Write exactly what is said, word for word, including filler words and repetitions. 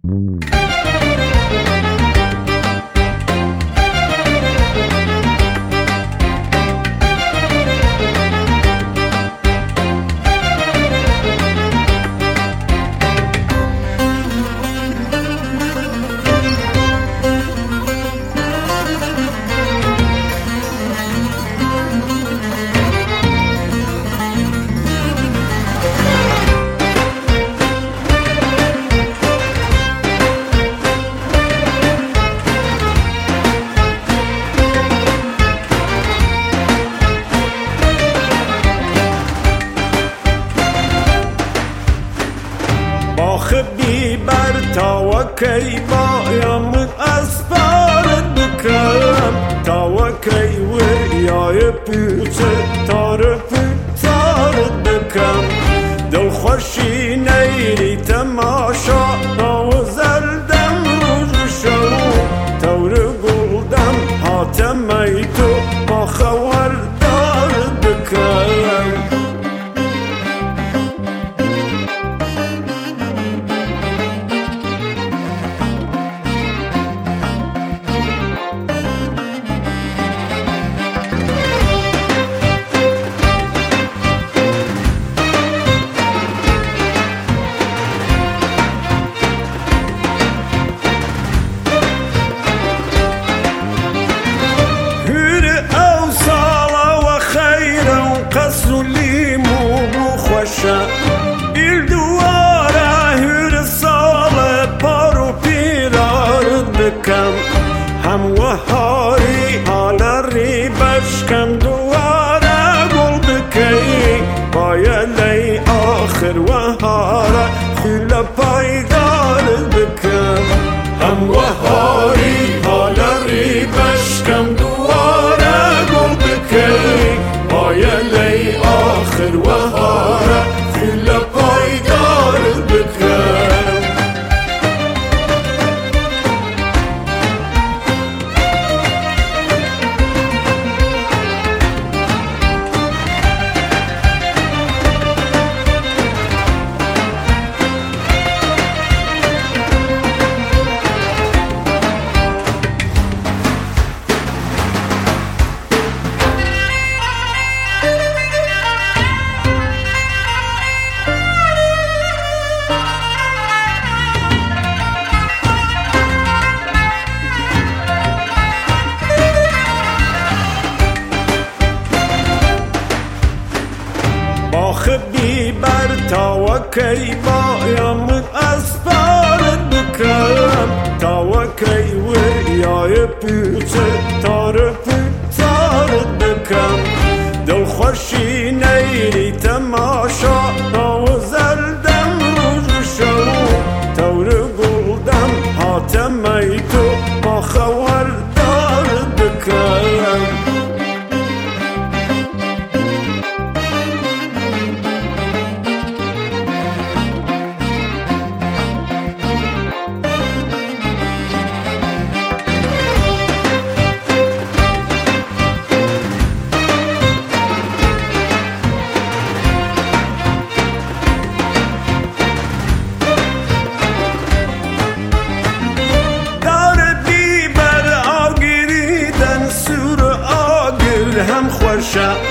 باخ بیبر تا و کی بایم اسپارت بکرم تا و کی وریای پوچه تار پوچارت بکرم دل خوشی نیری تماشا تا و زردم روز شو تور گلدم حاتمی تو با خوار دارت بکرم Bir duvara hür sale paru pirarıt bikam Hem vahari haleri başkam duvara gul bikay Bayalay akhir vahara khula paydarıt bikam Hem vahari haleri başkam duvara gul bikay Bayalay akhir vahara خلا پایدار بکرم باخ بیبر تا و کی بایم اسپارت بکرم تا و کی وریای پوچه تار پوچارت بکرم دل خوشی نیری تماشا تا و زردم روز شو تور گلدم حاتمی تو با خوار دارت بکرم هم خوشا